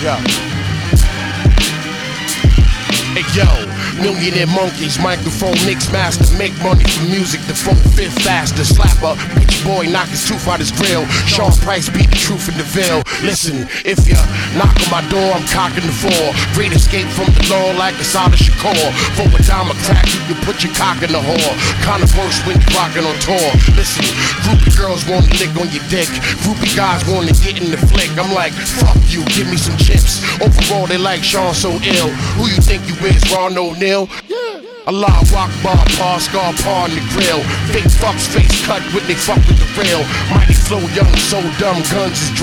Yeah. Hey yo, millionaire monkeys, microphone mix master, make money from music, the 4/5 faster, slapper, bitch boy knock his tooth out his grill, Sean Price beat the truth in the veil. Listen, if you knock on my door, I'm cocking the four. Great escape from the law like Asada Shakur. For a dime a crack, you can put your cock in the whore. Kinda worse when you rockin' on tour. Listen, groupie girls wanna lick on your dick, groupie guys wanna get in the flick. I'm like, fuck you, give me some chips. Overall, they like Sean so ill. Who you think you is, Ron O'Neal? Allah Akbar, par, scar, par on the grill. Fake fucks, face cut when they fuck with the real. Mighty flow, young, so dumb, guns is dry.